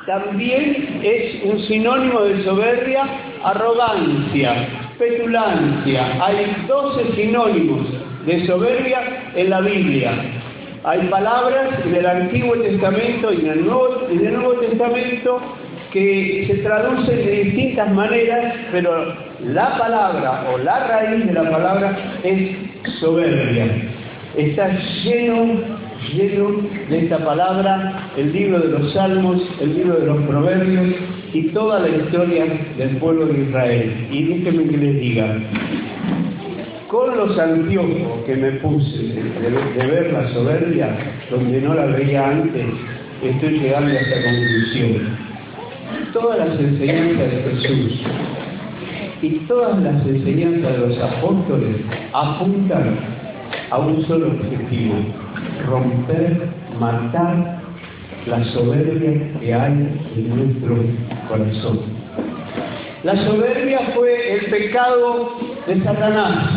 también es un sinónimo de soberbia, arrogancia, petulancia. Hay 12 sinónimos de soberbia en la Biblia. Hay palabras del Antiguo Testamento y del Nuevo Testamento que se traducen de distintas maneras, pero la palabra o la raíz de la palabra es soberbia. Está lleno de esta palabra el libro de los Salmos, el libro de los Proverbios y toda la historia del pueblo de Israel. Y déjenme que les diga, con los anteojos que me puse de ver la soberbia, donde no la veía antes, estoy llegando a esta conclusión. Todas las enseñanzas de Jesús y todas las enseñanzas de los apóstoles apuntan a un solo objetivo: romper, matar la soberbia que hay en nuestro corazón. La soberbia fue el pecado de Satanás.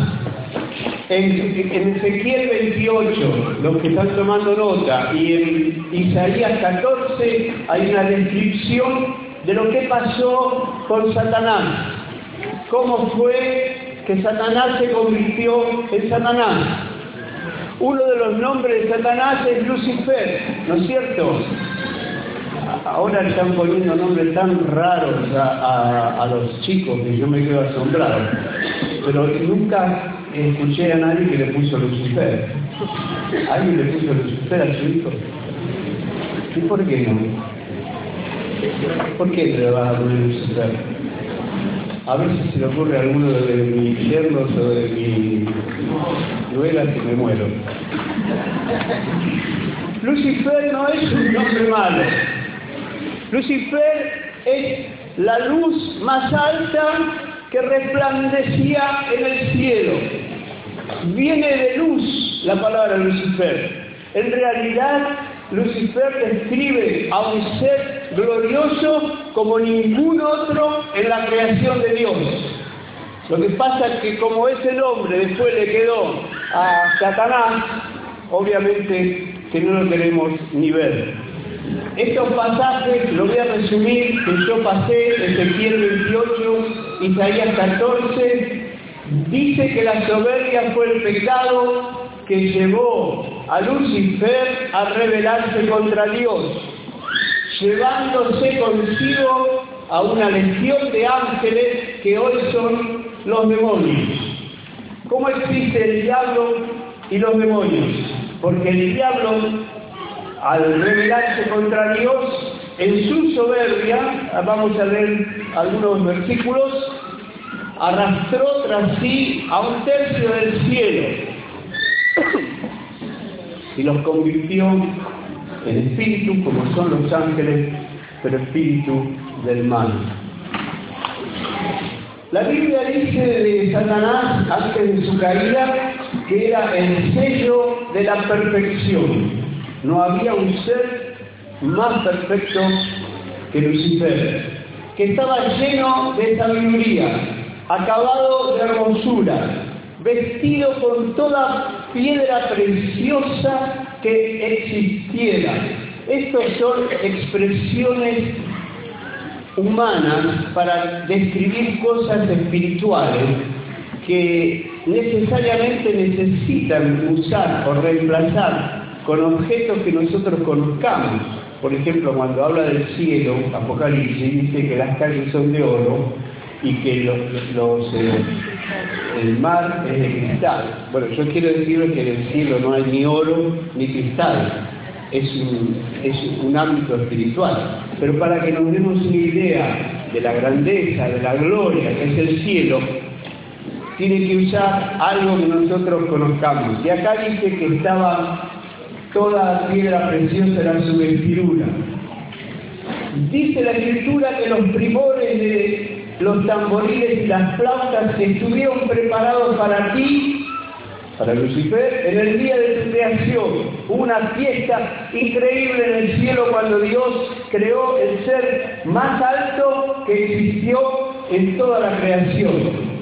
En Ezequiel 28, los que están tomando nota, y en Isaías 14 hay una descripción de lo que pasó con Satanás. Cómo fue que Satanás se convirtió en Satanás. Uno de los nombres de Satanás es Lucifer, ¿no es cierto? Ahora están poniendo nombres tan raros a los chicos que yo me quedo asombrado. Pero nunca escuché a nadie que le puso Lucifer. ¿Alguien le puso Lucifer a su hijo? ¿Y por qué no? ¿Por qué le vas a poner Lucifer? A ver si se le ocurre a alguno de mis yernos o de mis nueras que me muero. Lucifer no es un nombre malo. Lucifer es la luz más alta que resplandecía en el cielo. Viene de luz la palabra Lucifer. En realidad, Lucifer describe a un ser glorioso como ningún otro en la creación de Dios. Lo que pasa es que como ese nombre después le quedó a Satanás, obviamente que no lo queremos ni ver. Estos pasajes, lo voy a resumir, que yo pasé, Ezequiel 28, Isaías 14, dice que la soberbia fue el pecado que llevó a Lucifer a rebelarse contra Dios, llevándose consigo a una legión de ángeles que hoy son los demonios. ¿Cómo existe el diablo y los demonios? Porque el diablo, al rebelarse contra Dios, en su soberbia, vamos a leer algunos versículos, arrastró tras sí a un tercio del cielo y los convirtió en espíritus, como son los ángeles, pero espíritu del mal. La Biblia dice de Satanás, antes de su caída, que era el sello de la perfección. No había un ser más perfecto que Lucifer, que estaba lleno de sabiduría, acabado de hermosura, vestido con toda piedra preciosa que existiera. Estos son expresiones humanas para describir cosas espirituales que necesariamente necesitan usar o reemplazar con objetos que nosotros conozcamos. Por ejemplo, cuando habla del cielo, Apocalipsis dice que las calles son de oro y que el mar es de cristal. Bueno, yo quiero decirles que en el cielo no hay ni oro ni cristal, es un ámbito espiritual. Pero para que nos demos una idea de la grandeza, de la gloria que es el cielo, tiene que usar algo que nosotros conozcamos. Y acá dice que estaba toda piedra preciosa era su vestidura. Dice la Escritura que los primores de los tamboriles y las flautas estuvieron preparados para ti, para Lucifer, en el día de tu creación. Hubo una fiesta increíble en el cielo cuando Dios creó el ser más alto que existió en toda la creación.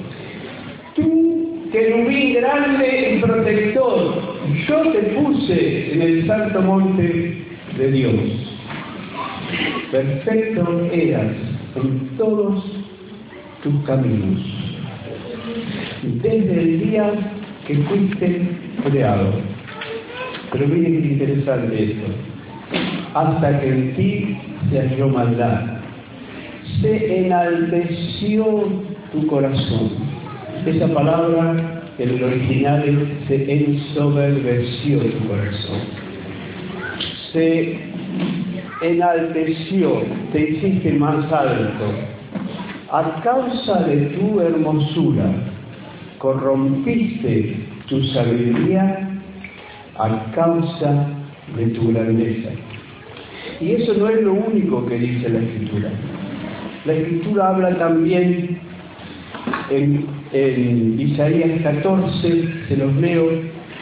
Tú, querubín grande y protector, yo te puse en el santo monte de Dios. perfecto eras en todos tus caminos, desde el día que fuiste creado. Pero miren qué interesante esto. Hasta que en ti se halló maldad, se enalteció tu corazón. Esa palabra en el original es se ensoberbeció tu corazón. Se enalteció, te hiciste más alto. A causa de tu hermosura, corrompiste tu sabiduría a causa de tu grandeza. Y eso no es lo único que dice la Escritura. La Escritura habla también en Isaías 14, se los leo: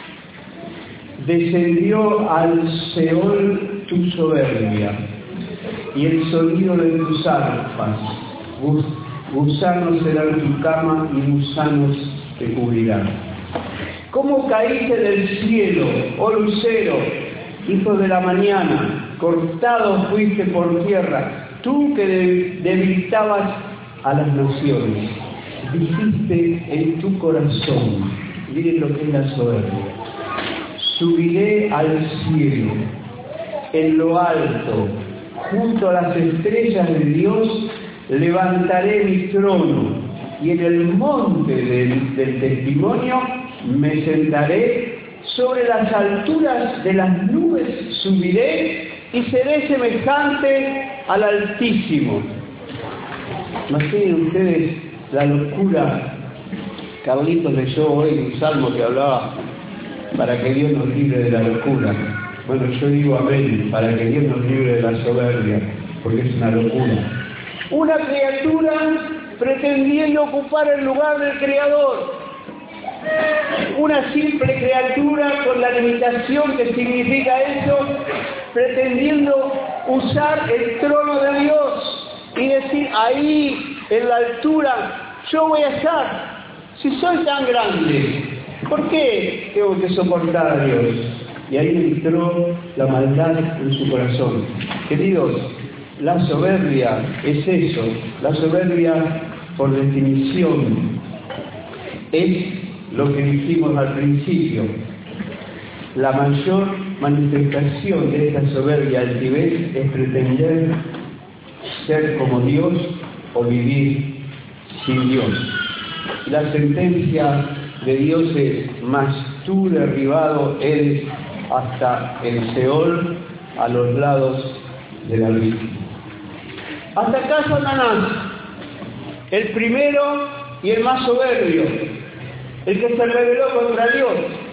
descendió al Seol tu soberbia y el sonido de tus arpas. Gusanos serán tu cama y gusanos te cubrirán. ¿Cómo caíste del cielo, oh lucero, hijo de la mañana? Cortado fuiste por tierra, tú que debilitabas a las naciones. Dijiste en tu corazón, miren lo que es la soberbia: subiré al cielo, en lo alto, junto a las estrellas de Dios, levantaré mi trono, y en el monte del testimonio me sentaré, sobre las alturas de las nubes subiré, y seré semejante al Altísimo. Imaginen ustedes la locura. Carlitos leyó hoy un salmo que hablaba para que Dios nos libre de la locura. Bueno, yo digo amén, para que Dios nos libre de la soberbia, porque es una locura. Una criatura pretendiendo ocupar el lugar del Creador. Una simple criatura con la limitación que significa eso, pretendiendo usar el trono de Dios y decir: ahí, en la altura, yo voy a estar. Si soy tan grande, ¿por qué tengo que soportar a Dios? Y ahí entró la maldad en su corazón. Queridos, la soberbia es eso. La soberbia, por definición, es lo que dijimos al principio. La mayor manifestación de esta soberbia altivez es pretender ser como Dios o vivir sin Dios. La sentencia de Dios es: mas tú derribado eres hasta el Seol, a los lados del abismo. Hasta acá Satanás, el primero y el más soberbio, el que se rebeló contra Dios.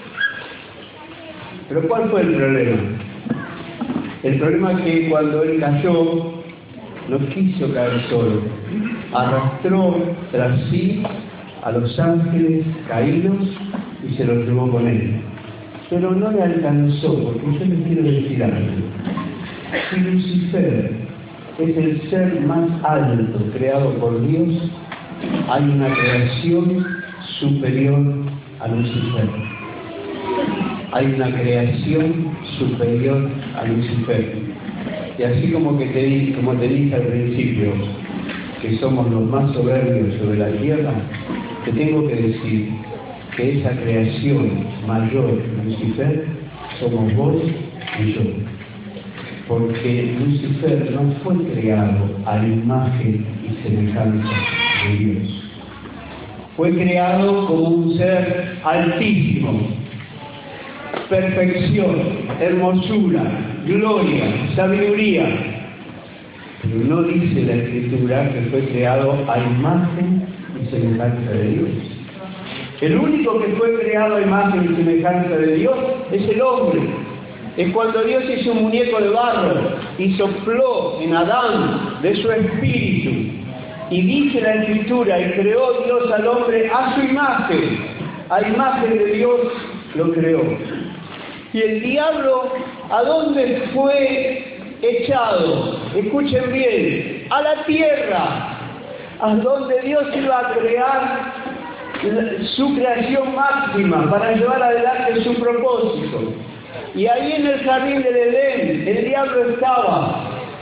Pero ¿cuál fue el problema? El problema es que cuando él cayó, no quiso caer solo. Arrastró tras sí a los ángeles caídos y se los llevó con él. Pero no le alcanzó, porque yo les quiero decir algo. Si Lucifer es el ser más alto creado por Dios, hay una creación superior a Lucifer. Hay una creación superior a Lucifer. Y así como te dije al principio, que somos los más soberbios sobre la tierra, te tengo que decir que esa creación mayor, Lucifer, somos vos y yo. Porque Lucifer no fue creado a la imagen y semejanza de Dios. Fue creado como un ser altísimo. Perfección, hermosura, gloria, sabiduría. Pero no dice la Escritura que fue creado a imagen y semejanza de Dios. El único que fue creado a imagen y semejanza de Dios es el hombre. Es cuando Dios hizo un muñeco de barro y sopló en Adán de su espíritu. Y dice la Escritura: y creó Dios al hombre a su imagen. A imagen de Dios lo creó. Y el diablo, ¿a dónde fue echado? Escuchen bien, a la tierra, a donde Dios iba a crear su creación máxima para llevar adelante su propósito. Y ahí en el jardín del Edén, el diablo estaba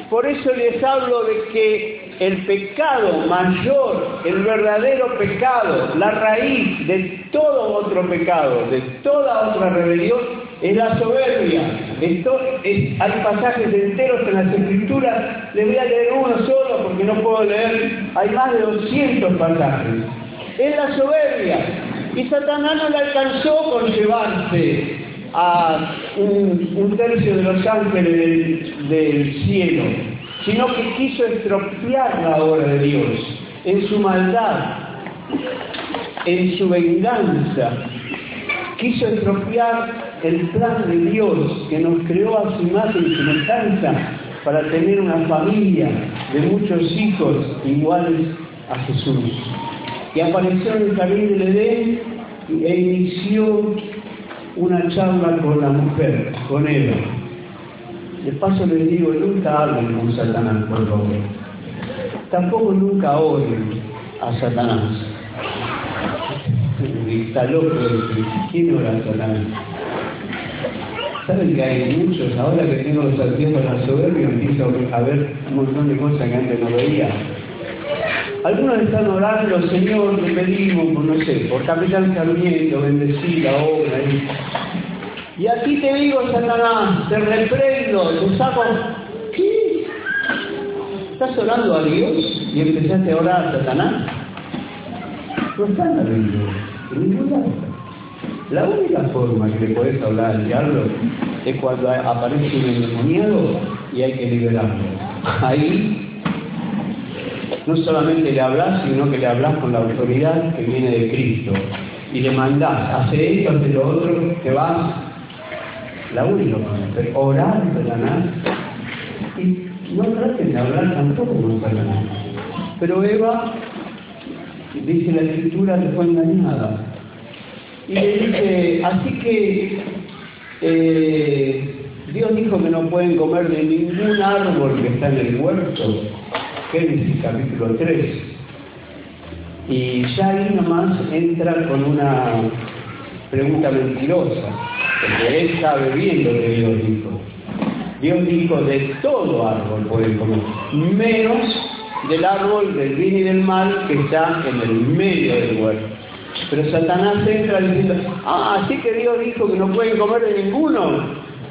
Por eso les hablo de que el pecado mayor, el verdadero pecado, la raíz de todo otro pecado, de toda otra rebelión, es la soberbia. Hay pasajes enteros en las Escrituras, les voy a leer uno solo porque no puedo leer, hay más de 200 pasajes. Es la soberbia. Y Satanás no le alcanzó con llevarse a un tercio de los ángeles del cielo, sino que quiso estropear la obra de Dios en su maldad, en su venganza. Quiso estropear el plan de Dios que nos creó a su imagen y semejanza para tener una familia de muchos hijos iguales a Jesús. Y apareció en el jardín del Edén e inició una charla con la mujer, con Eva. De paso les digo, nunca hablen con Satanás, por favor. Tampoco nunca oren a Satanás. Está loco, ¿quién ora a Satanás? ¿Saben que hay muchos? Ahora que tengo los activos de la soberbia, empiezo a ver un montón de cosas que antes no veía. Algunos están orando, Señor, le pedimos, no sé, por Capitán Sarmiento, bendecir la obra. Y aquí te digo, Satanás, te reprendo, te saco. ¿Qué? ¿Estás orando a Dios y empezaste a orar a Satanás? No están arriba, en ningún lado. La única forma que le podés hablar al diablo es cuando aparece un endemoniado y hay que liberarlo. Ahí no solamente le hablas, sino que le hablas con la autoridad que viene de Cristo. Y le mandás, hace esto, hace lo otro, te vas. La única forma, pero orar a Satanás. Y no traten de hablar tampoco con Satanás. Pero Eva, dice la Escritura, le fue engañada. Y le dice, así que Dios dijo que no pueden comer de ningún árbol que está en el huerto. Génesis capítulo 3. Y ya ahí nomás entra con una pregunta mentirosa, porque él sabe bien lo que Dios dijo. Dios dijo, de todo árbol pueden comer, menos del árbol del bien y del mal que está en el medio del huerto. Pero Satanás entra diciendo, así que Dios dijo que no pueden comer de ninguno.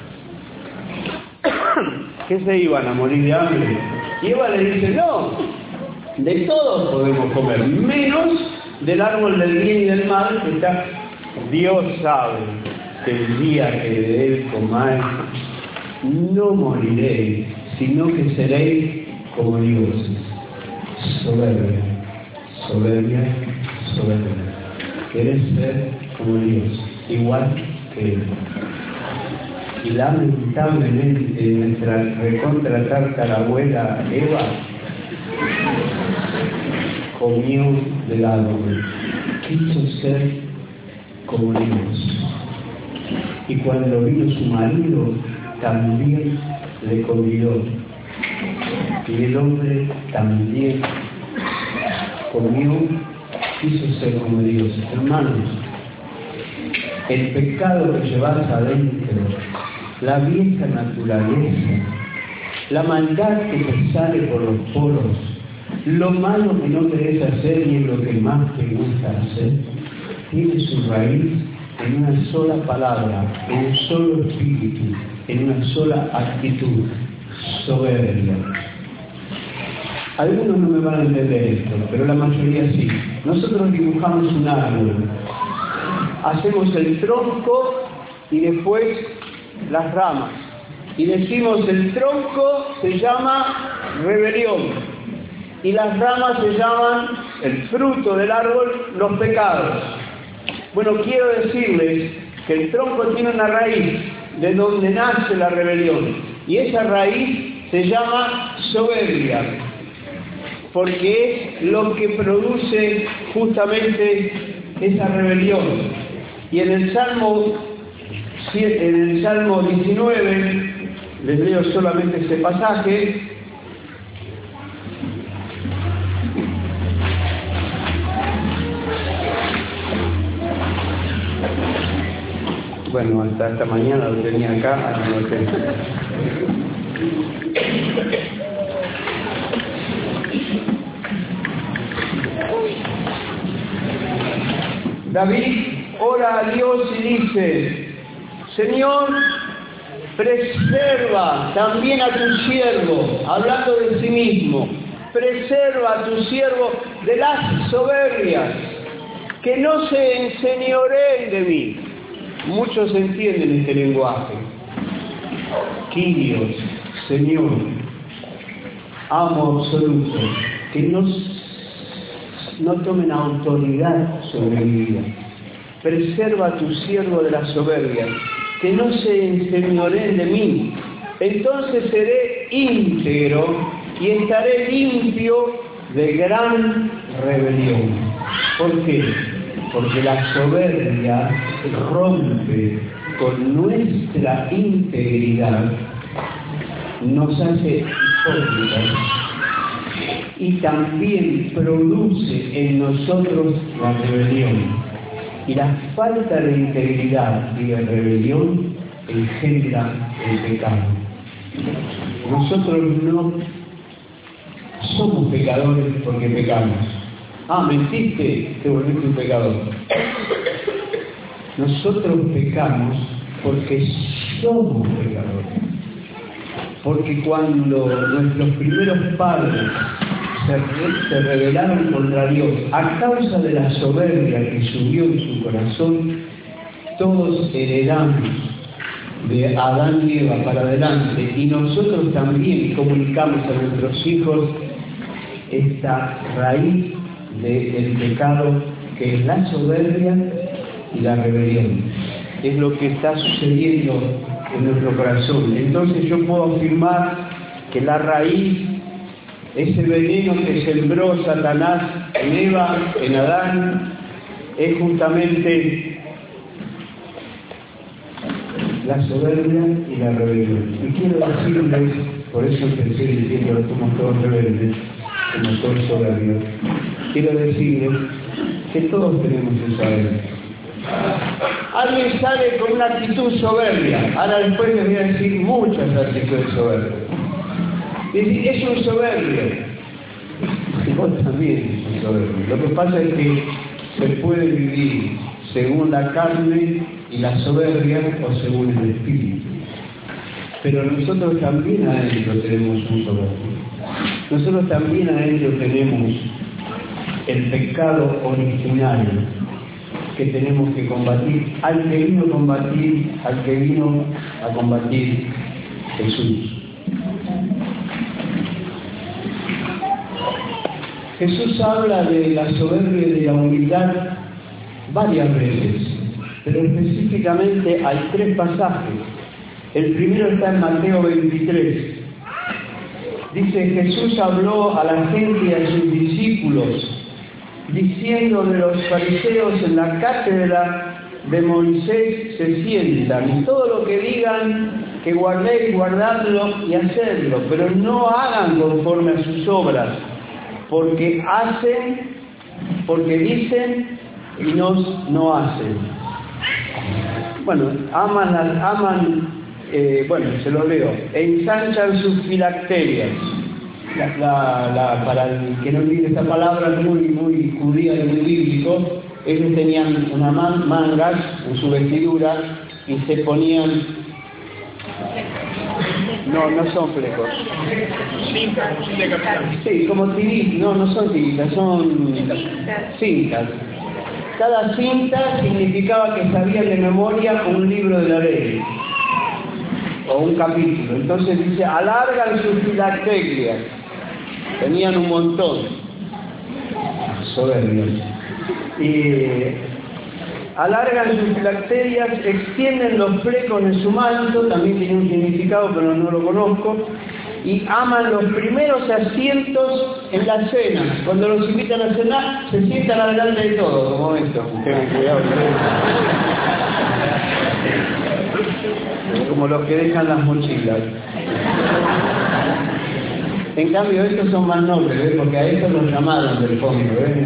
¿Qué se iban a morir de hambre? Y Eva le dice, no, de todos podemos comer, menos del árbol del bien y del mal que está. Dios sabe que el día que de él comáis, no moriréis, sino que seréis como dioses. Soberbia, soberbia, soberbia. ¿Quieres ser como Dios? Igual que Él. Y lamentablemente nuestra recontra la abuela Eva comió del árbol, quiso ser como Dios. Y cuando vino su marido, también le convidó. Y el hombre también comió, quiso ser como Dios. Hermanos, el pecado que llevas adentro, la vieja naturaleza, la maldad que te sale por los poros, lo malo que no querés hacer y es lo que más te gusta hacer, tiene su raíz en una sola palabra, en un solo espíritu, en una sola actitud: soberbia. Algunos no me van a entender esto, pero la mayoría sí. Nosotros dibujamos un árbol, hacemos el tronco y después las ramas. Y decimos, el tronco se llama rebelión y las ramas se llaman, el fruto del árbol, los pecados. Bueno, quiero decirles que el tronco tiene una raíz de donde nace la rebelión, y esa raíz se llama soberbia, porque es lo que produce justamente esa rebelión. Y en el Salmo 19, les leo solamente ese pasaje. Bueno, hasta esta mañana lo tenía acá, no lo tengo. David ora a Dios y dice: Señor, preserva también a tu siervo, hablando de sí mismo, preserva a tu siervo de las soberbias, que no se enseñoreen de mí. Muchos entienden este lenguaje. Kyrios, Señor, amo absoluto, que no tomen autoridad sobre mi vida. Preserva a tu siervo de las soberbias, que no se enseñoreen de mí. Entonces seré íntegro y estaré limpio de gran rebelión. ¿Por qué? Porque la soberbia rompe con nuestra integridad, nos hace hipócritas y también produce en nosotros la rebelión. Y la falta de integridad y de rebelión engendra el pecado. Nosotros no somos pecadores porque pecamos. Ah, mentiste, te volviste un pecador. Nosotros pecamos porque somos pecadores. Porque cuando nuestros primeros padres se rebelaron contra Dios a causa de la soberbia que subió en su corazón, todos heredamos de Adán y Eva para adelante, y nosotros también comunicamos a nuestros hijos esta raíz del pecado, que es la soberbia y la rebelión. Es lo que está sucediendo en nuestro corazón. Entonces yo puedo afirmar que la raíz, ese veneno que sembró Satanás en Eva, en Adán, es justamente la soberbia y la rebelión. Y quiero decirles, por eso empecé diciendo que somos todos rebeldes, somos todos soberbios, quiero decirles que todos tenemos esa herencia. Alguien sale con una actitud soberbia, ahora después les voy a decir muchas actitudes soberbias. Dice, es un soberbio. Y vos también sos un soberbio. Lo que pasa es que se puede vivir según la carne y la soberbia o según el espíritu. Pero nosotros también adentro tenemos un soberbio. Nosotros también adentro tenemos el pecado originario que tenemos que combatir, al que vino a combatir Jesús. Jesús habla de la soberbia y de la humildad varias veces, pero específicamente hay 3 pasajes. El primero está en Mateo 23. Dice: Jesús habló a la gente y a sus discípulos, diciendo de los fariseos: en la cátedra de Moisés se sientan, y todo lo que digan que guardéis, guardadlo y hacedlo, pero no hagan conforme a sus obras, porque dicen y no hacen. Bueno, se lo leo. Ensanchan sus filacterias. Para el que no entiende esta palabra, es muy judía y muy bíblico. Ellos tenían unas mangas en su vestidura y se ponían... No son flecos. Sí, como tiritas. No son tiritas, son cintas. Cada cinta significaba que sabían de memoria un libro de la ley o un capítulo. Entonces dice: alargan sus filacterias. Tenían un montón. Soberbios. Alargan sus filacterias, extienden los flecos de su manto, también tiene un significado pero no lo conozco, y aman los primeros asientos en la cena. Cuando los invitan a cenar, se sientan adelante de todo, como esto. Tengan cuidado. Como los que dejan las mochilas. En cambio, estos son más nobles, ¿ves? Porque a estos los llamaron del fondo, ¿ves?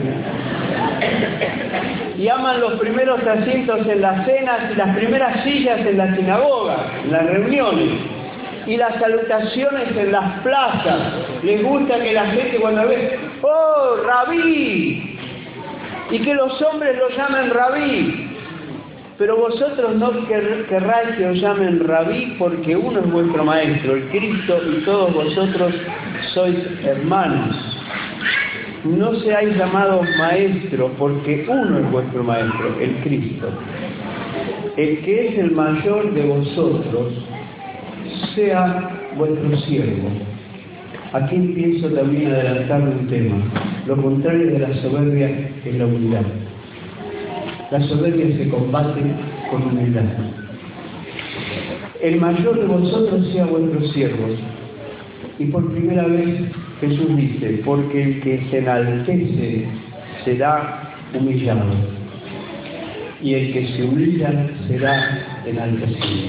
Y aman los primeros asientos en las cenas y las primeras sillas en las sinagogas, en las reuniones, y las salutaciones en las plazas. Les gusta que la gente cuando ve: ¡oh, rabí! y que los hombres lo llamen rabí. Pero vosotros no querráis que os llamen rabí, porque uno es vuestro maestro, el Cristo, y todos vosotros sois hermanos. No seáis llamados maestros, porque uno es vuestro maestro, el Cristo. El que es el mayor de vosotros, sea vuestro siervo. Aquí empiezo también a adelantar un tema. Lo contrario de la soberbia es la humildad. La soberbia se combate con humildad. El mayor de vosotros sea vuestros siervos. Y por primera vez Jesús dice, porque el que se enaltece será humillado, y el que se humilla será enaltecido.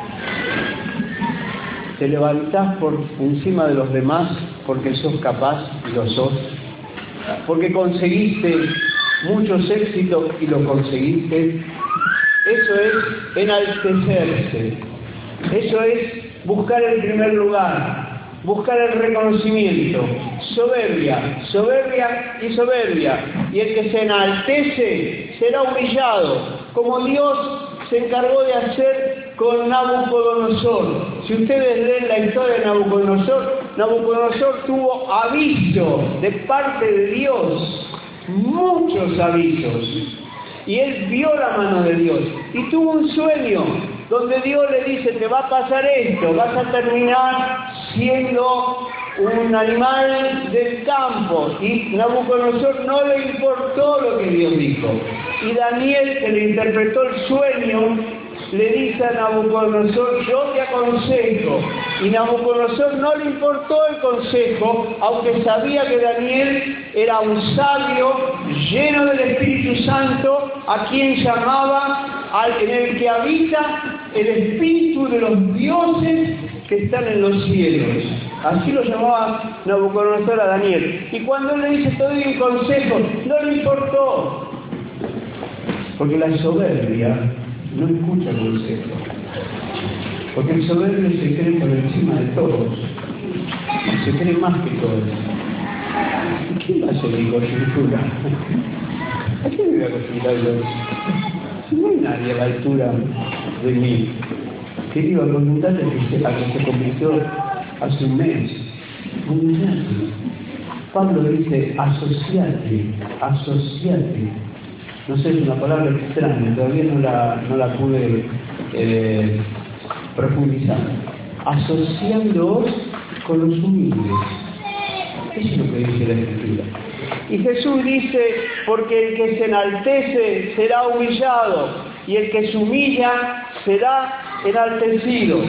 Te levantás por encima de los demás porque sos capaz, y lo sos, porque conseguiste muchos éxitos y lo conseguiste. Eso es enaltecerse. Eso es buscar el primer lugar, buscar el reconocimiento. Soberbia, soberbia y soberbia. Y el que se enaltece será humillado, como Dios se encargó de hacer con Nabucodonosor. Si ustedes leen la historia de Nabucodonosor, Nabucodonosor tuvo aviso de parte de Dios, muchos avisos, y él vio la mano de Dios y tuvo un sueño donde Dios le dice, te va a pasar esto, vas a terminar siendo un animal del campo. Y Nabucodonosor no le importó lo que Dios dijo, y Daniel, que le interpretó el sueño, le dice a Nabucodonosor, yo te aconsejo. Y Nabucodonosor no le importó el consejo, aunque sabía que Daniel era un sabio lleno del Espíritu Santo, a quien llamaba, en el que habita el espíritu de los dioses que están en los cielos. Así lo llamaba Nabucodonosor a Daniel. Y cuando él le dice, te doy un consejo, no le importó, porque la soberbia no escucha consejo, porque el soberbio se cree por encima de todos, se cree más que todos. ¿Quién va a ser mi coyuntura? ¿A quién me voy a consultar yo? Si no hay nadie a la altura de mí. Querido, al consultante a que se convirtió hace un mes, Pablo dice, asociate. No sé, es una palabra extraña, todavía no la pude profundizar. Asociándoos con los humildes. Eso es lo que dice la Escritura. Y Jesús dice, porque el que se enaltece será humillado, y el que se humilla será enaltecido.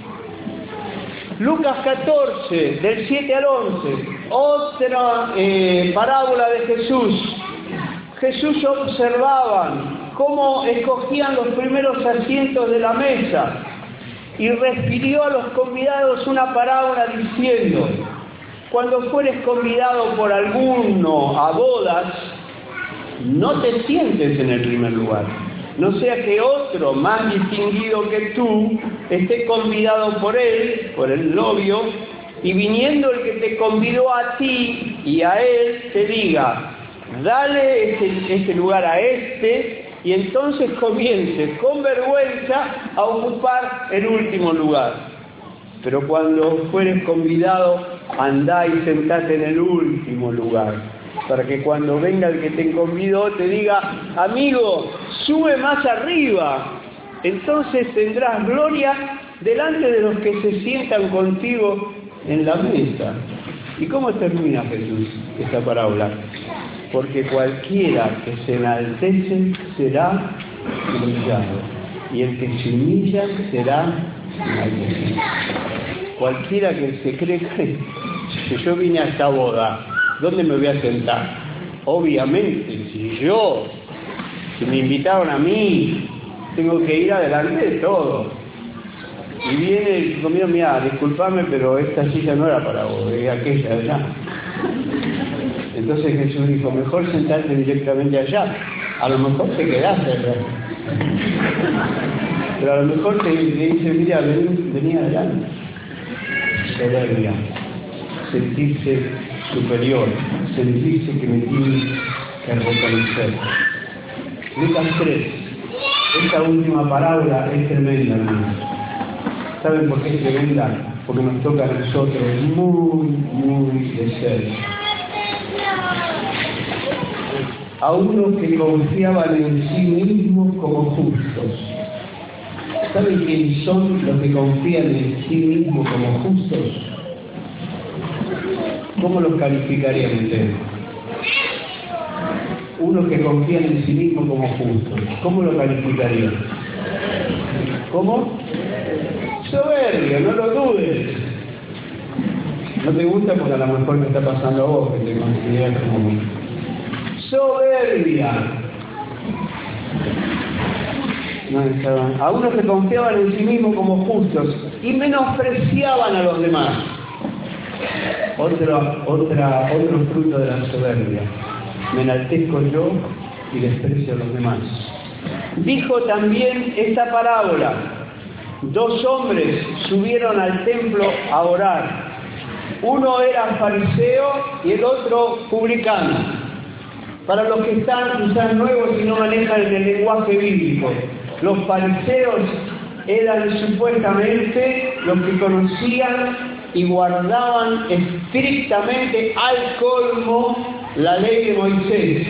Lucas 14, del 7 al 11, otra parábola de Jesús. Jesús observaban cómo escogían los primeros asientos de la mesa y refirió a los convidados una parábola diciendo, cuando fueres convidado por alguno a bodas, no te sientes en el primer lugar, no sea que otro más distinguido que tú esté convidado por él, por el novio, y viniendo el que te convidó a ti y a él, te diga, dale este lugar a este, y entonces comiences con vergüenza a ocupar el último lugar. Pero cuando fueres convidado, andá y sentate en el último lugar, para que cuando venga el que te convidó te diga, amigo, sube más arriba. Entonces tendrás gloria delante de los que se sientan contigo en la mesa. ¿Y cómo termina Jesús esta parábola? Porque cualquiera que se enaltece será humillado, y el que se humilla será enaltecido. Cualquiera que se cree que yo vine a esta boda, ¿dónde me voy a sentar? Obviamente, si me invitaron a mí, tengo que ir adelante de todo. Y viene el conmigo, mira, discúlpame, pero esta silla no era para vos, es aquella de allá. Entonces Jesús dijo, mejor sentarte directamente allá. A lo mejor te quedaste allá. Pero a lo mejor te dice, mira, vení adelante. Soberbia, sentirse superior, sentirse que me tiene que reconocer. Lucas 3. Esta última parábola es tremenda, hermanos. ¿Saben por qué es tremenda? Porque nos toca a nosotros muy de cerca. A unos que confiaban en sí mismos como justos. ¿Saben quiénes son los que confían en sí mismos como justos? ¿Cómo los calificarían ustedes? Unos que confían en sí mismos como justos. ¿Cómo lo calificarían? ¿Cómo? Soberbio, no lo dudes. No te gusta porque a lo mejor me está pasando a vos, que te consideras como soberbia. No, a unos que confiaban en sí mismos como justos y menospreciaban a los demás. Otro fruto de la soberbia. Me enaltezco yo y desprecio a los demás. Dijo también esta parábola: 2 hombres subieron al templo a orar. Uno era fariseo y el otro publicano. Para los que están quizás nuevos y no manejan el lenguaje bíblico, los fariseos eran supuestamente los que conocían y guardaban estrictamente al colmo la ley de Moisés.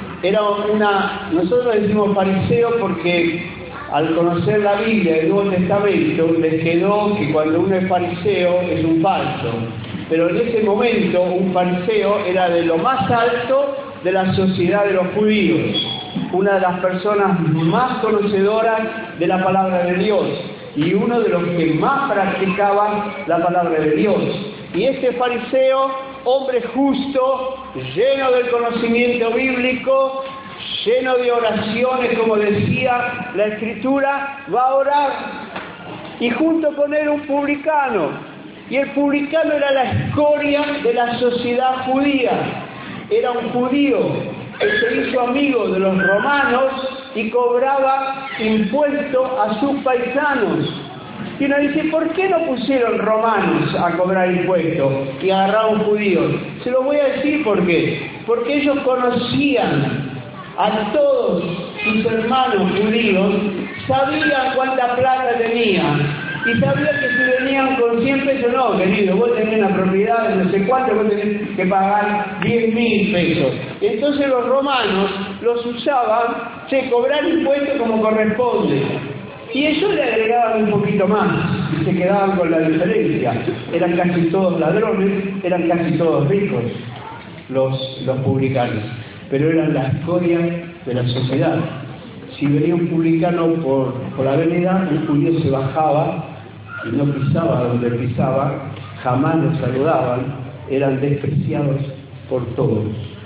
Nosotros decimos fariseo porque al conocer la Biblia y el Nuevo Testamento les quedó que cuando uno es fariseo es un falso. Pero en ese momento un fariseo era de lo más alto de la sociedad de los judíos, una de las personas más conocedoras de la palabra de Dios y uno de los que más practicaban la palabra de Dios. Y este fariseo, hombre justo, lleno del conocimiento bíblico, lleno de oraciones, como decía la Escritura, va a orar. Y junto con él un publicano. Y el publicano era la escoria de la sociedad judía. Era un judío que se hizo amigo de los romanos y cobraba impuestos a sus paisanos. Y uno dice, ¿por qué no pusieron romanos a cobrar impuestos y agarraron judíos? Se lo voy a decir por qué. Porque ellos conocían a todos sus hermanos judíos, sabían cuánta plata tenían. Y sabía que si venían con 100 pesos, no, querido, vos tenés una propiedad de no sé cuánto, vos tenés que pagar 10.000 pesos. Entonces los romanos los usaban, cobrar impuestos como corresponde. Y ellos le agregaban un poquito más y se quedaban con la diferencia. Eran casi todos ladrones, eran casi todos ricos los publicanos, pero eran la escoria de la sociedad. Si venía un publicano por la avenida, un judío se bajaba y no pisaba donde pisaba, jamás los saludaban, eran despreciados por todos.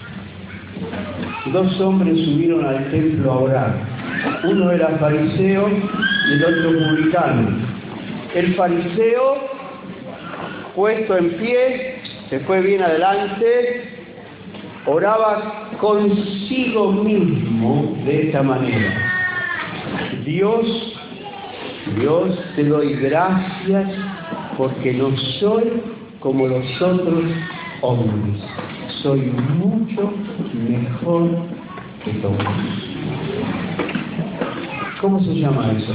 2 hombres subieron al templo a orar. Uno era fariseo y el otro publicano. El fariseo, puesto en pie, se fue bien adelante, oraba consigo mismo de esta manera: Dios, te doy gracias porque no soy como los otros hombres, soy mucho mejor que todos. ¿Cómo se llama eso?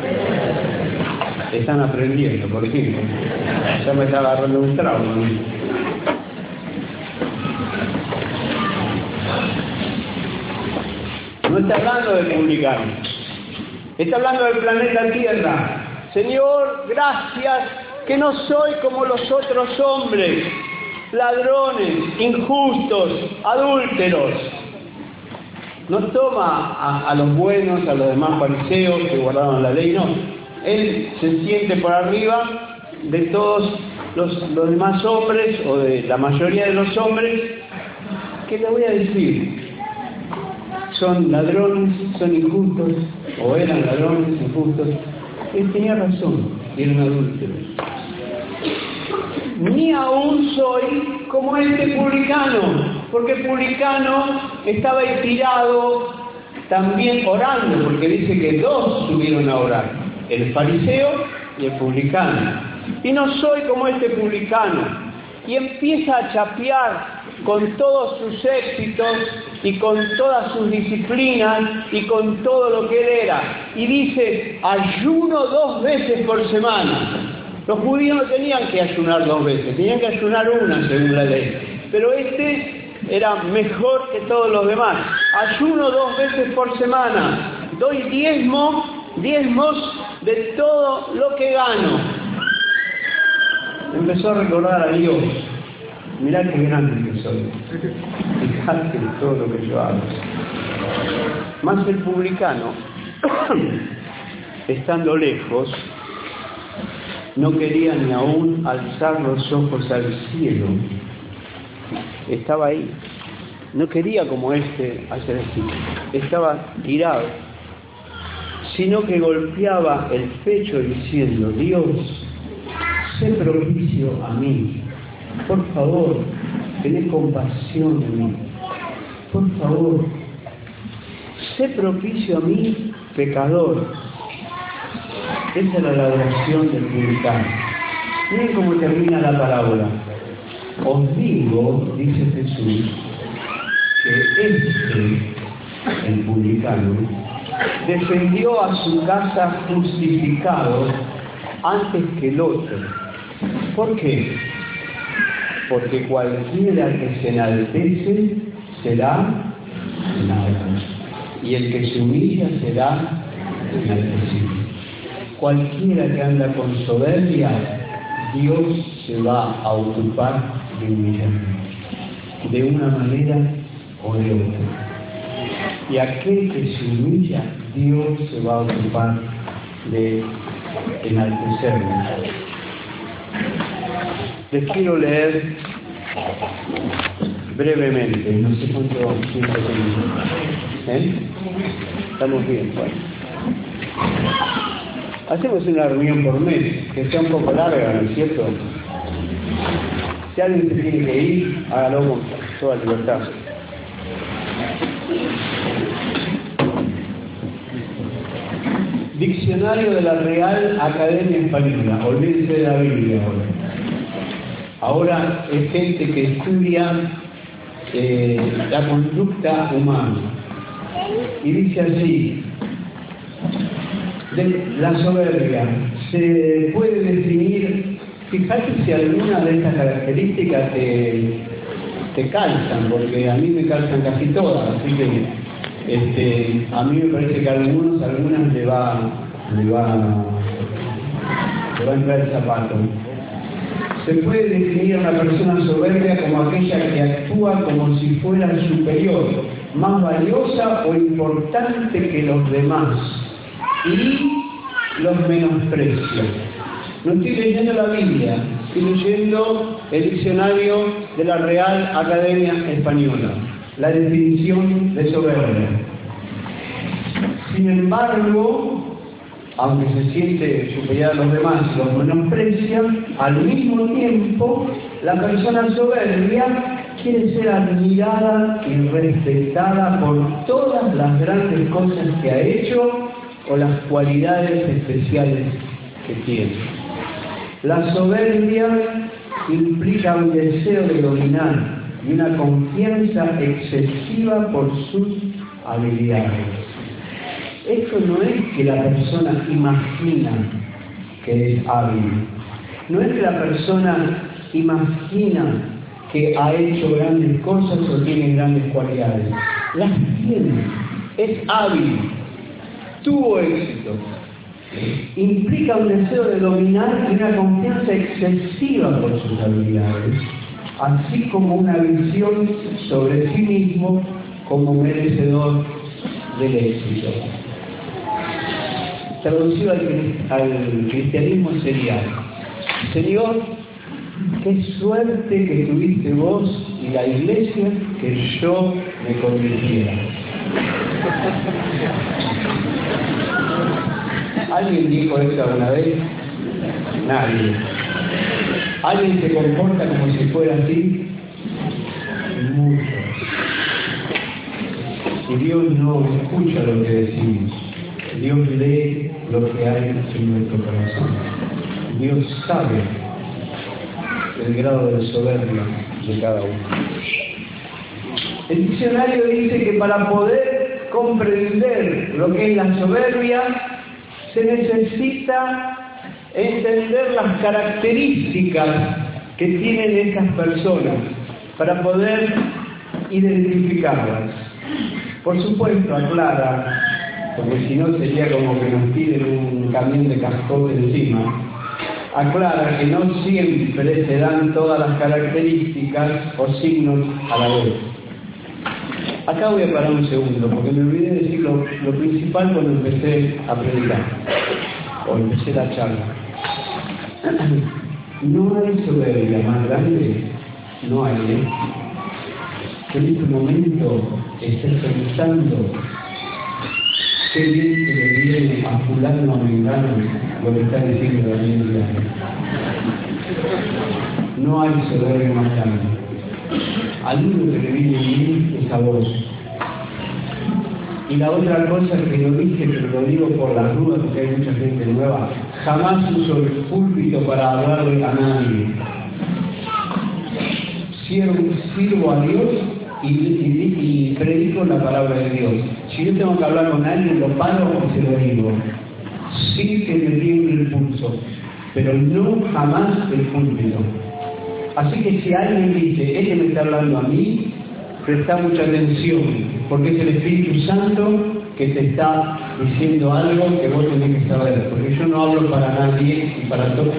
Están aprendiendo, por fin. Ya me está agarrando un trauma. No está hablando del publicano, está hablando del planeta Tierra. Señor, gracias que no soy como los otros hombres, ladrones, injustos, adúlteros. No toma a los buenos, a los demás fariseos que guardaban la ley, no. Él se siente por arriba de todos los demás hombres, o de la mayoría de los hombres, que le voy a decir, son ladrones, son injustos, o eran ladrones, injustos. Él tenía razón, eran adúlteros. Ni aún soy como este publicano, porque el publicano estaba ahí tirado también orando, porque dice que 2 subieron a orar, el fariseo y el publicano. Y no soy como este publicano, y empieza a chapear con todos sus éxitos y con todas sus disciplinas y con todo lo que él era. Y dice, ayuno 2 veces por semana. Los judíos no tenían que ayunar 2 veces, tenían que ayunar una según la ley. Pero este era mejor que todos los demás. Ayuno 2 veces por semana. Doy diezmos de todo lo que gano. Empezó a recordar a Dios. Mirá qué grande que soy. Fijate en todo lo que yo hago. Más el publicano, estando lejos, no quería ni aún alzar los ojos al cielo. Estaba ahí. No quería como hacer así. Estaba tirado. Sino que golpeaba el pecho diciendo, Dios, sé propicio a mí. Por favor, tened compasión de mí. Por favor, sé propicio a mí, pecador. Esa era la oración del publicano. Miren cómo termina la parábola. Os digo, dice Jesús, que el publicano, defendió a su casa justificado antes que el otro. ¿Por qué? Porque cualquiera que se enaltece será enaltecido, y el que se humilla será enaltecido. Cualquiera que anda con soberbia, Dios se va a ocupar de humillarlo, de una manera o de otra. Y aquel que se humilla, Dios se va a ocupar de enaltecerlo. Les quiero leer brevemente, no sé cuánto tiempo tenemos. Estamos bien, bueno. Hacemos una reunión por mes, que sea un poco larga, ¿no es cierto? Si alguien se tiene que ir, hágalo con toda libertad. Diccionario de la Real Academia Española. Olvídense de la Biblia ahora. Ahora es gente que estudia la conducta humana. Y dice así, la soberbia se puede definir, fíjate si alguna de estas características te calzan, porque a mí me calzan casi todas, así que a mí me parece que a algunas le va a entrar el zapato. Se puede definir a una persona soberbia como aquella que actúa como si fuera superior, más valiosa o importante que los demás, y los menosprecia. No estoy leyendo la Biblia, estoy leyendo el diccionario de la Real Academia Española, la definición de soberbia. Sin embargo, aunque se siente superior a los demás y los menosprecia, al mismo tiempo, la persona soberbia quiere ser admirada y respetada por todas las grandes cosas que ha hecho o las cualidades especiales que tiene. La soberbia implica un deseo de dominar y una confianza excesiva por sus habilidades. Esto no es que la persona imagina que es hábil, no es que la persona imagina que ha hecho grandes cosas o tiene grandes cualidades. Las tiene, es hábil, tuvo éxito. Implica un deseo de dominar y una confianza excesiva por sus habilidades, así como una visión sobre sí mismo como merecedor del éxito. Traducido al cristianismo sería: Señor, qué suerte que tuviste vos y la iglesia que yo me convirtiera. ¿Alguien dijo eso alguna vez? Nadie. ¿Alguien se comporta como si fuera así? Muchos. Y Dios no escucha lo que decimos. Dios lee lo que hay en nuestro corazón. Dios sabe el grado de soberbia de cada uno. El diccionario dice que para poder comprender lo que es la soberbia, se necesita entender las características que tienen estas personas para poder identificarlas. Por supuesto, aclara, porque si no sería como que nos tiren un camión de cascote encima, aclara que no siempre se dan todas las características o signos a la vez. Acá voy a parar un segundo, porque me olvidé de decir lo principal cuando empecé a predicar, o empecé la charla. No hay soberbia más grande, no hay, que en este momento estés pensando qué bien que le viene a fulano o a mengano lo que está diciendo la Biblia. No hay soberbia más grande. Al único que le viene bien es a vos. Y la otra cosa que lo dije, pero lo digo por las dudas, porque hay mucha gente nueva, jamás uso el púlpito para hablarle a nadie. Sirvo a Dios y predico la palabra de Dios. Si yo tengo que hablar con alguien, lo paro y se lo digo. Sí que me tiemble el pulso, pero no jamás el púlpito. Así que si alguien dice, este me está hablando a mí, presta mucha atención, porque es el Espíritu Santo que te está diciendo algo que vos tenés que saber, porque yo no hablo para nadie y para todo.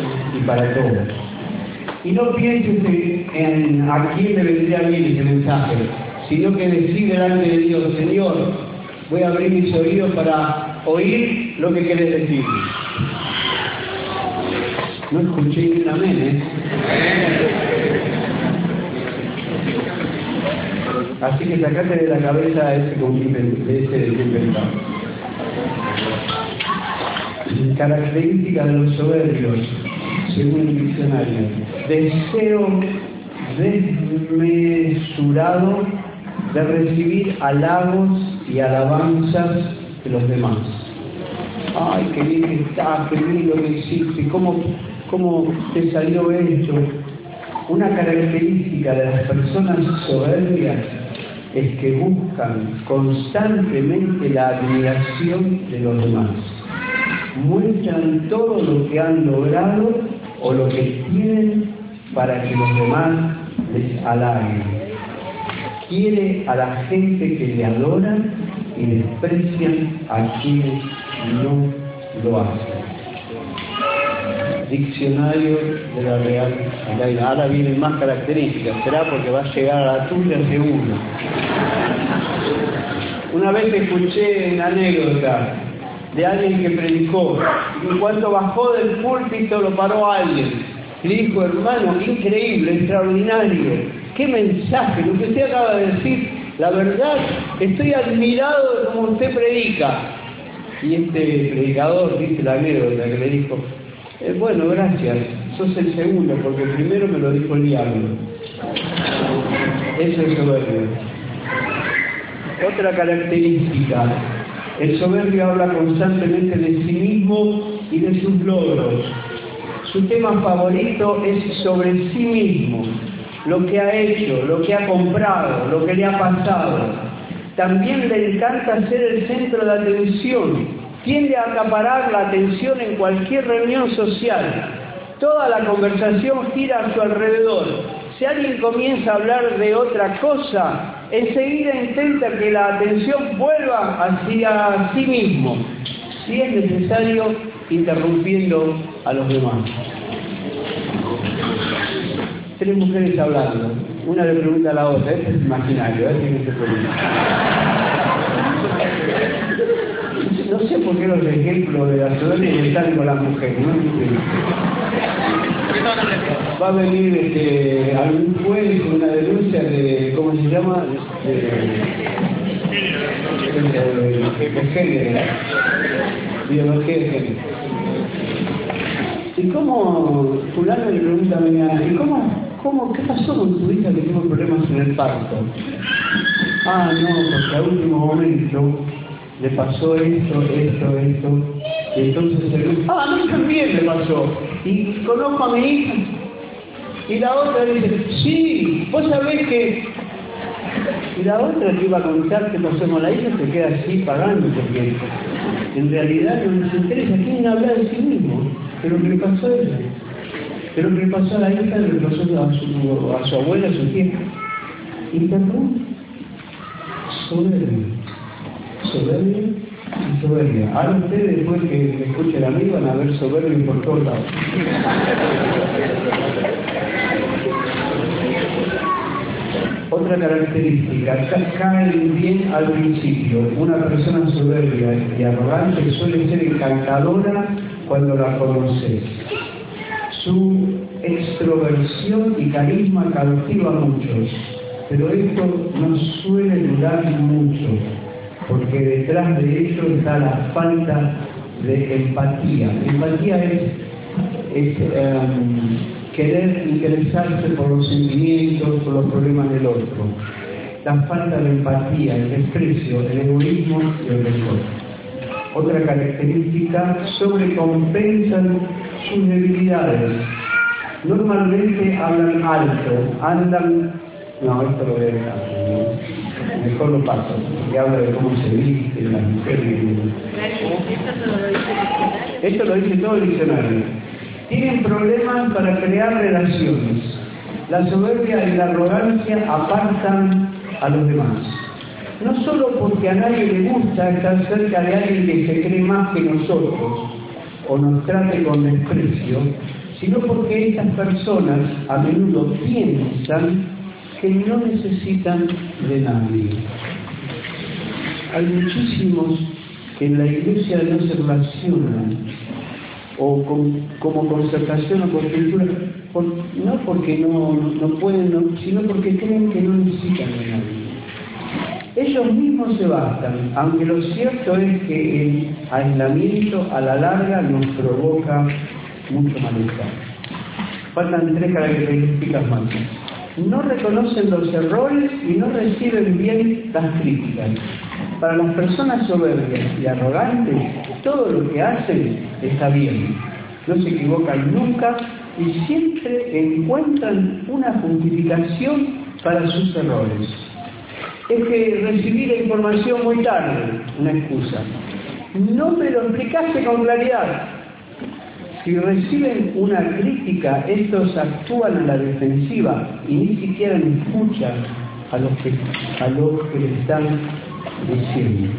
Y no pienses en a quién le vendría bien ese mensaje, sino que decir delante de Dios, Señor, voy a abrir mis oídos para oír lo que querés decir. No escuché ni un amén, Así que sacate de la cabeza ese inventado. Característica de los soberbios, según el diccionario: deseo desmesurado de recibir halagos y alabanzas de los demás. Ay, qué bien que estás, qué bien lo que hiciste, cómo te salió esto. Una característica de las personas soberbias es que buscan constantemente la admiración de los demás. Muestran todo lo que han logrado o lo que tienen para que los demás les halaguen. Quiere a la gente que le adoran y desprecian a quienes no lo hacen. Diccionario de la Real Academia. Ahora vienen más características, será porque va a llegar a la tuya seguro. Una vez escuché una anécdota de alguien que predicó, y cuando bajó del púlpito lo paró alguien. Le dijo, hermano, increíble, extraordinario, qué mensaje, lo que usted acaba de decir, la verdad, estoy admirado de cómo usted predica. Y este predicador, dice la anécdota, que le dijo, bueno, gracias, sos el segundo, porque el primero me lo dijo el diablo. Eso es soberbio. Otra característica: el soberbio habla constantemente de sí mismo y de sus logros. Su tema favorito es sobre sí mismo, lo que ha hecho, lo que ha comprado, lo que le ha pasado. También le encanta ser el centro de atención. Tiende a acaparar la atención en cualquier reunión social. Toda la conversación gira a su alrededor. Si alguien comienza a hablar de otra cosa, enseguida intenta que la atención vuelva hacia sí mismo, si es necesario, interrumpiendo a los demás. 3 mujeres hablando. Una le pregunta a la otra, este es imaginario, no se pregunta. No sé por qué los ejemplos de la soberbia están con las mujeres, ¿no? Va a venir algún juez con una denuncia de, ¿cómo se llama? De género. Biología de género. ¿Y cómo, fulano le pregunta a mañana, ¿y qué pasó con tu hija que tuvo problemas en el parto? Ah, no, porque a último momento le pasó esto, y entonces a mí también me pasó, y conozco a mi hija. Y la otra dice, sí, vos sabés que... Y la otra que iba a contar qué pasó con la hija se queda así pagando, porque en realidad no nos interesa, quieren hablar de sí mismo, de lo que le pasó a ella, de lo que le pasó a la hija, de lo que le pasó a su abuela, a su tía. Y perdón, soberbia y soberbia. Ahora ustedes, después que escuchen a mí, van a ver soberbia por todos lados. Otra característica, cae bien al principio. Una persona soberbia y arrogante suele ser encantadora cuando la conoces. Su extroversión y carisma cautiva a muchos, pero esto no suele durar mucho, porque detrás de ello está la falta de empatía. Empatía es querer interesarse por los sentimientos, por los problemas del otro. La falta de empatía, el desprecio, el egoísmo y el rencor. Otra característica, sobrecompensan sus debilidades. Normalmente hablan alto, andan... No, esto lo voy a dejar, mejor lo paso, porque habla de cómo se visten las mujeres. Esto lo dice todo el diccionario. Tienen problemas para crear relaciones. La soberbia y la arrogancia apartan a los demás. No solo porque a nadie le gusta estar cerca de alguien que se cree más que nosotros o nos trate con desprecio, sino porque estas personas a menudo piensan que no necesitan de nadie. Hay muchísimos que en la iglesia no se relacionan o como concertación o con cultura, no porque no pueden, sino porque creen que no necesitan de nadie. Ellos mismos se bastan, aunque lo cierto es que el aislamiento a la larga nos provoca mucho malestar. Faltan 3 características más. No reconocen los errores y no reciben bien las críticas. Para las personas soberbias y arrogantes, todo lo que hacen está bien. No se equivocan nunca y siempre encuentran una justificación para sus errores. Es que recibí la información muy tarde, una excusa. No me lo explicaste con claridad. Si reciben una crítica, estos actúan a la defensiva y ni siquiera escuchan a los que le están diciendo.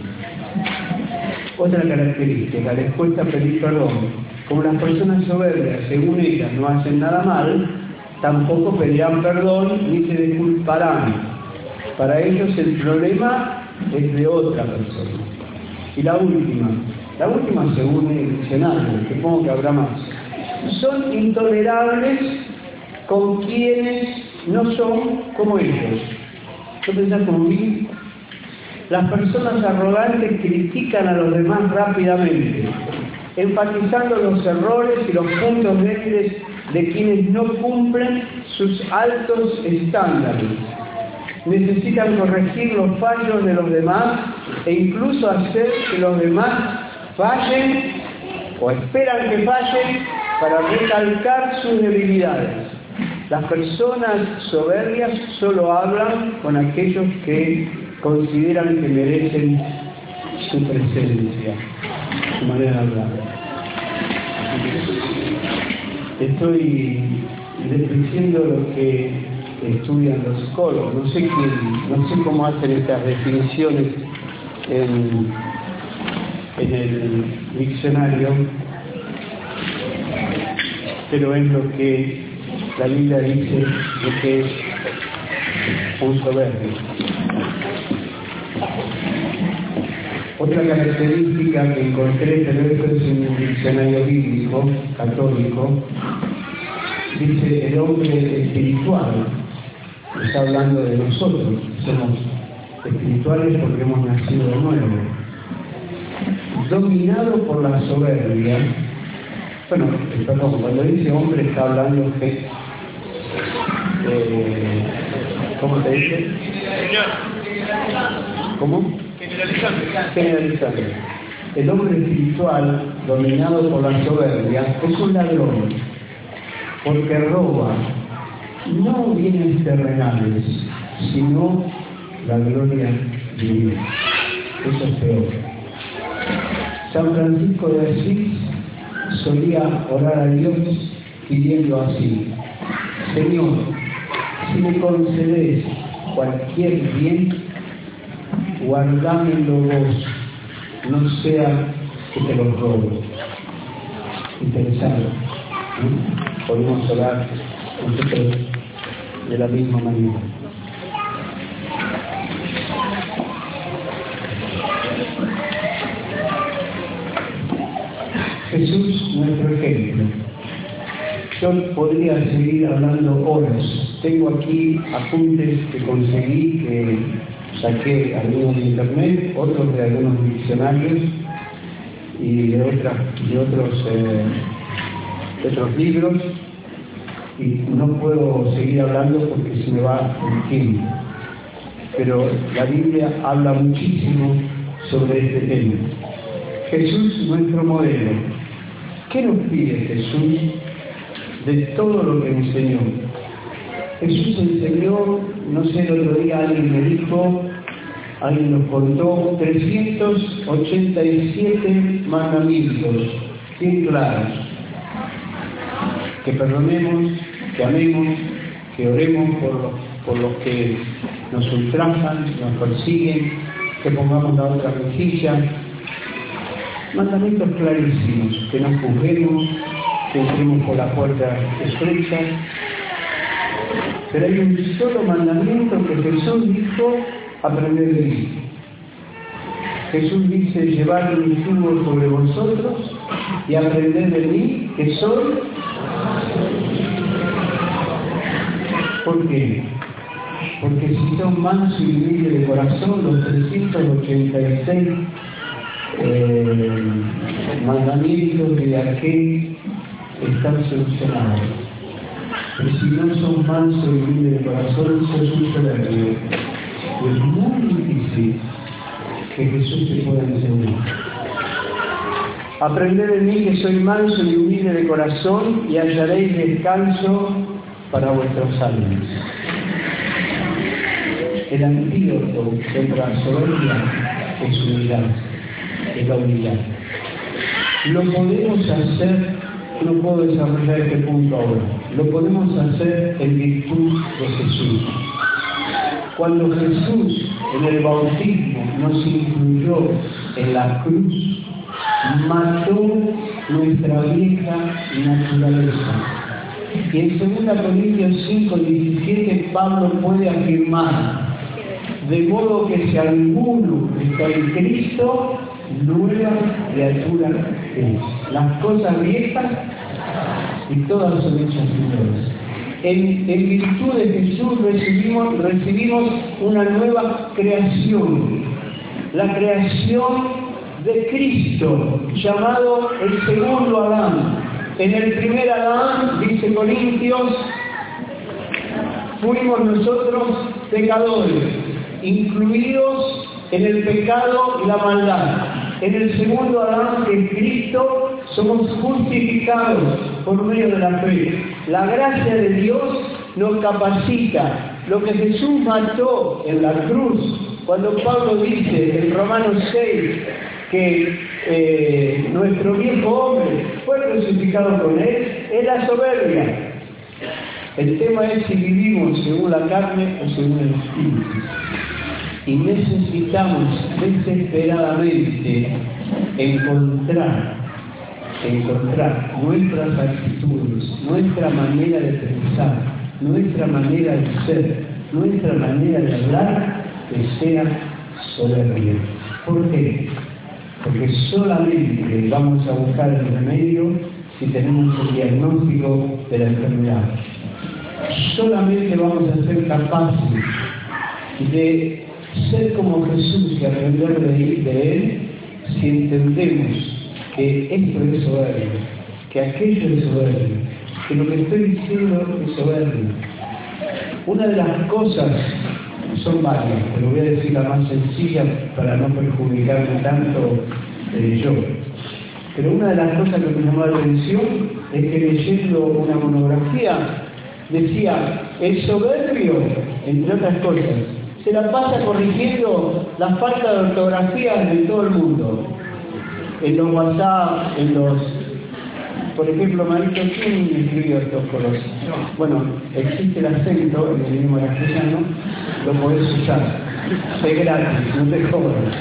Otra característica, les cuesta pedir perdón. Como las personas soberbias, según ellas, no hacen nada mal, tampoco pedirán perdón ni se disculparán. Para ellos el problema es de otra persona. Y la última según el diccionario, supongo que habrá más. Son intolerables con quienes no son como ellos. ¿Yo pensás como mí? Las personas arrogantes critican a los demás rápidamente, enfatizando los errores y los puntos débiles de quienes no cumplen sus altos estándares. Necesitan corregir los fallos de los demás e incluso hacer que los demás fallen o esperan que fallen para recalcar sus debilidades. Las personas soberbias solo hablan con aquellos que consideran que merecen su presencia, su manera de hablar. Estoy diciendo lo que estudian los psicólogos. No sé cómo hacen estas definiciones en el diccionario, pero es lo que la Biblia dice de que es un soberbio. Otra característica que encontré, pero esto es en un diccionario bíblico católico, dice el hombre espiritual. Está hablando de nosotros, somos espirituales porque hemos nacido de nuevo. Dominado por la soberbia. Bueno, perdón, cuando dice hombre está hablando que... ¿cómo te dice? ¿Cómo? Generalizando. El hombre espiritual, dominado por la soberbia, es un ladrón, porque roba, no bienes terrenales, sino la gloria divina. Eso es peor. San Francisco de Asís solía orar a Dios pidiendo así: Señor, si me concedes cualquier bien, guardámelo vos, no sea que te lo robe. Interesante, ¿no? Podemos orar nosotros de la misma manera. Jesús, nuestro ejemplo. Yo podría seguir hablando horas. Tengo aquí apuntes que conseguí, que saqué algunos de internet, otros de algunos diccionarios y de otros libros, y no puedo seguir hablando porque se me va el tiempo. Pero la Biblia habla muchísimo sobre este tema. Jesús, nuestro modelo. ¿Qué nos pide Jesús de todo lo que enseñó? Jesús enseñó, no sé, el otro día alguien me dijo, alguien nos contó, 387 mandamientos, bien claros. Que perdonemos, que amemos, que oremos por los que nos ultrajan, nos persiguen, que pongamos la otra mejilla. Mandamientos clarísimos, que no juzguemos, que entremos por la puerta estrecha. Pero hay un solo mandamiento que Jesús dijo: aprender de mí. Jesús dice: llevad mi yugo sobre vosotros y aprender de mí, que soy. ¿Por qué? Porque si son mansos y humildes de corazón, los 386 mandamientos de aquel están solucionados. Pero si no son mansos y humildes de corazón, eso es un soberbio. Es muy difícil que Jesús te pueda enseñar. Aprended de mí, que soy manso y humilde de corazón, y hallaréis descanso para vuestras almas. El antídoto contra la soberbia es humildad, es la humildad. Lo podemos hacer, no puedo desarrollar este punto ahora, lo podemos hacer en virtud de Jesús. Cuando Jesús en el bautismo nos incluyó en la cruz, mató nuestra vieja naturaleza. Y en 2 Corintios 5:17 Pablo puede afirmar: de modo que si alguno está en Cristo, nueva criatura es. Las cosas viejas y todas son hechas nuevas. En virtud de Jesús recibimos una nueva creación, la creación de Cristo, llamado el segundo Adán. En el primer Adán, dice Corintios, fuimos nosotros pecadores, incluidos en el pecado y la maldad. En el segundo Adán, que es Cristo, somos justificados por medio de la fe. La gracia de Dios nos capacita. Lo que Jesús mató en la cruz, cuando Pablo dice en Romanos 6 que nuestro viejo hombre fue crucificado con él, es la soberbia. El tema es si vivimos según la carne o según el Espíritu. Y necesitamos desesperadamente encontrar nuestras actitudes, nuestra manera de pensar, nuestra manera de ser, nuestra manera de hablar, que sea soberbia. ¿Por qué? Porque solamente vamos a buscar el remedio si tenemos el diagnóstico de la enfermedad. Solamente vamos a ser capaces de ser como Jesús y aprender de Él si entendemos que esto es soberbio, que aquello es soberbio, que lo que estoy diciendo es soberbio. Una de las cosas, son varias, pero voy a decir la más sencilla para no perjudicarme tanto yo. Pero una de las cosas que me llamó la atención es que leyendo una monografía decía, el soberbio, entre otras cosas, se la pasa corrigiendo la falta de ortografía de todo el mundo. En los WhatsApp, por ejemplo, Marito, ¿quién escribió estos colores? Bueno, existe el acento en el idioma castellano, lo podés usar. Es gratis, no te cobran.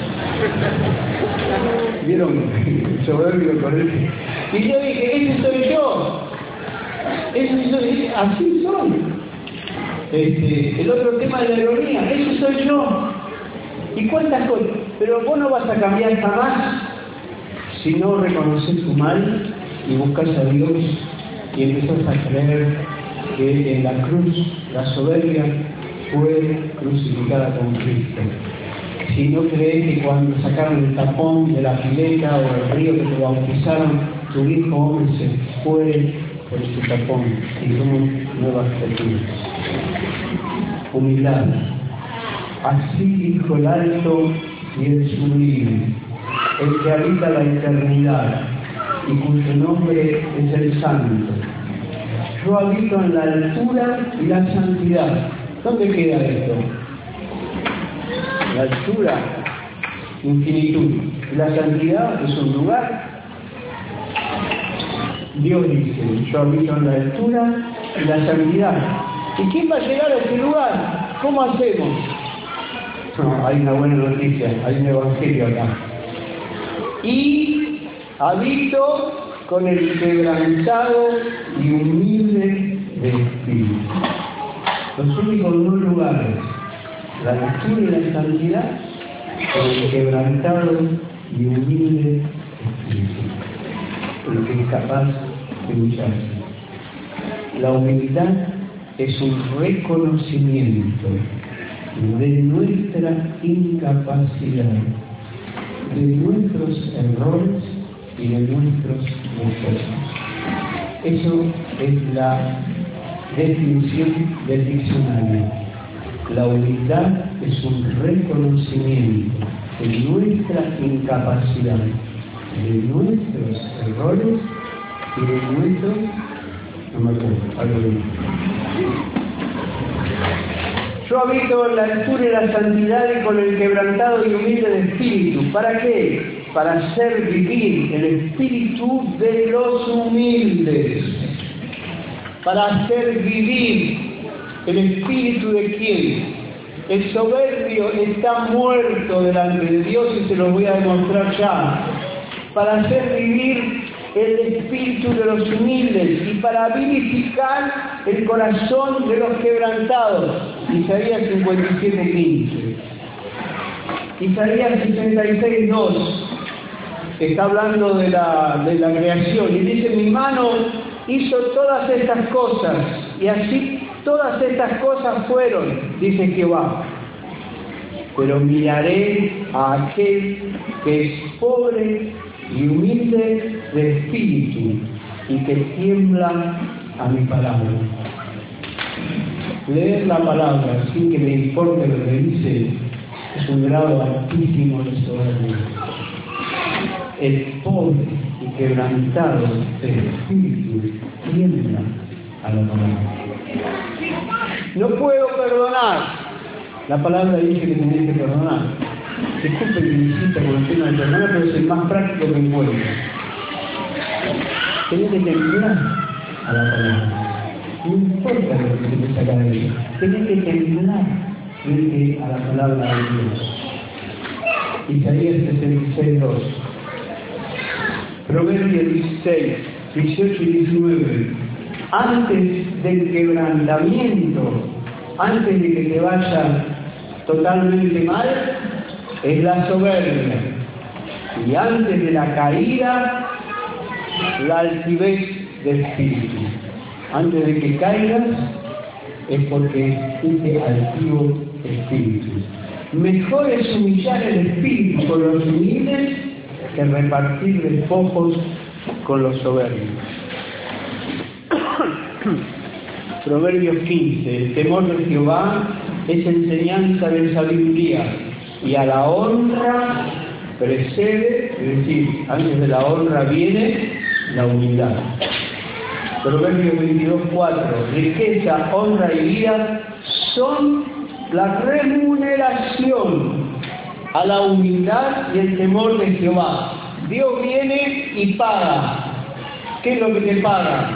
¿Vieron? Soberbio con él. Y yo dije, ese soy yo. Así soy. El otro tema de la ironía, ese soy yo. ¿Y cuántas cosas? Pero vos no vas a cambiar jamás si no reconoces tu mal y buscas a Dios y empezás a creer que en la cruz la soberbia fue crucificada con Cristo. Si no crees que cuando sacaron el tapón de la pileta o el río que te bautizaron, tu viejo hombre se fue por su tapón y somos nuevas criaturas. Humildad. Así dijo el alto y el sublime, el que habita la eternidad y cuyo nombre es el Santo. Yo habito en la altura y la santidad. ¿Dónde queda esto? La altura, infinitud. La santidad es un lugar. Dios dice, yo habito en la altura y la santidad. ¿Y quién va a llegar a ese lugar? ¿Cómo hacemos? No, hay una buena noticia, hay un evangelio acá. Y habito con el quebrantado y humilde de espíritu. Los únicos dos lugares, la altura y la santidad, con el quebrantado y humilde espíritu, el que es capaz de humillarse. La humildad es un reconocimiento de nuestra incapacidad, de nuestros errores y de nuestros defectos. Eso es la definición del diccionario. La humildad es un reconocimiento de nuestra incapacidad, de nuestros errores y de nuestros... no me acuerdo, algo de eso. Yo habito en la altura y la santidad y con el quebrantado y humilde de espíritu. ¿Para qué? Para hacer vivir el espíritu de los humildes. Para hacer vivir el espíritu de quién. El soberbio está muerto delante de Dios y se lo voy a demostrar ya. Para hacer vivir el espíritu de los humildes y para vivificar el corazón de los quebrantados. Isaías 57:15. Isaías 66:2 está hablando de la creación y dice: mi mano hizo todas estas cosas y así todas estas cosas fueron, dice Jehová. Pero miraré a aquel que es pobre y humilde de espíritu y que tiembla a mi palabra. Leer la palabra sin que me importe lo que dice es un grado altísimo de soberbia. El pobre y quebrantado de espíritu tiembla a la palabra. No puedo perdonar. La palabra dice que tenés que perdonar. Disculpe que insista con el tema de perdonar, pero es el más práctico que encuentro. Tenés que temblar a la palabra. No importa lo que se te saca de ella. Tenés que temblar frente a la palabra de Dios. Isaías 66:2. Proverbios 16, 18 y 19. Antes del quebrantamiento, antes de que te vaya totalmente mal, es la soberbia. Y antes de la caída, la altivez del espíritu. Antes de que caigas, es porque fuiste altivo espíritu. Mejor es humillar el espíritu con los humildes que repartir despojos con los soberbios. Proverbios 15. El temor de Jehová es enseñanza de sabiduría y a la honra precede, es decir, antes de la honra viene la humildad. Proverbios 22:4. Riqueza, honra y vida son la remuneración a la humildad y el temor de Jehová. Dios viene y paga. ¿Qué es lo que te paga?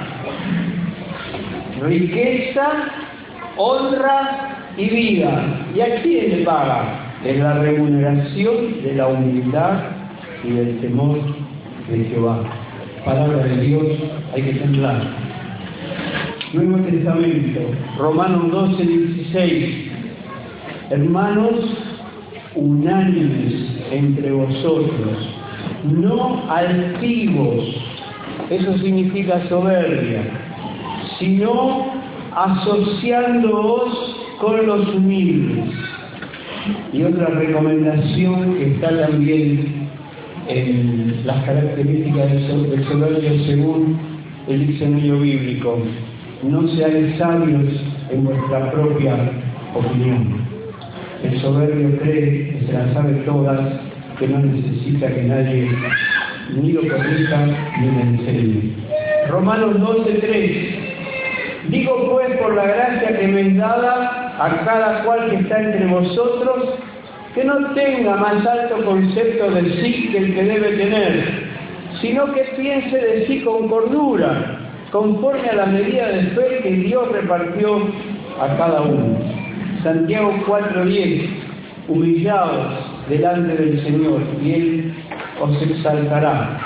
Riqueza, honra y vida. ¿Y a quién le paga? Es la remuneración de la humildad y del temor de Jehová. Palabra de Dios, hay que temblar. Nuevo Testamento, Romanos 12:16. Hermanos, unánimes entre vosotros, no altivos, eso significa soberbia, sino asociándoos con los humildes. Y otra recomendación que está también en las características del soberbio según el diccionario bíblico: no seáis sabios en vuestra propia opinión. El soberbio cree que se las sabe todas, que no necesita que nadie ni lo corrija ni le enseñe. Romanos 12:3. Digo pues, por la gracia que me es dada a cada cual que está entre vosotros, que no tenga más alto concepto de sí que el que debe tener, sino que piense de sí con cordura, conforme a la medida de fe que Dios repartió a cada uno. Santiago 4:10. Humillaos delante del Señor y Él os exaltará.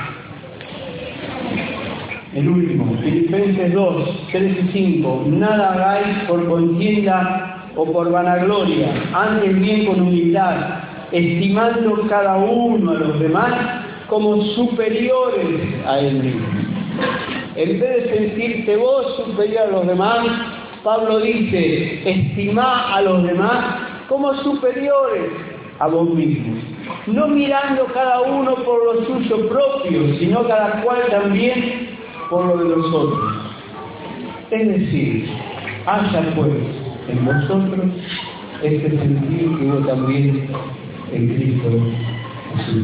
El último, Filipenses 2:3-5. Nada hagáis por contienda o por vanagloria, antes bien con humildad, estimando cada uno a los demás como superiores a él mismo. En vez de sentirte vos superior a los demás, Pablo dice: estimá a los demás como superiores a vos mismos, no mirando cada uno por lo suyo propio, sino cada cual también por lo de los otros. Es decir, haya pues en vosotros este sentir que hubo también en Cristo Jesús.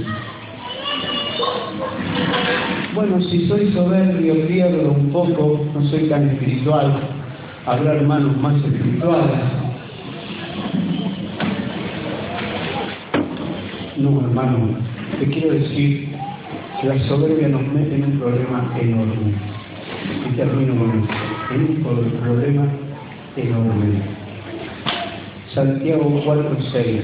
Bueno, si soy soberbio, pierdo un poco, no soy tan espiritual. Habrá hermanos más espirituales. No, hermano, te quiero decir que la soberbia nos mete en un problema enorme. Y termino con esto, en un problema enorme. Santiago 4:6.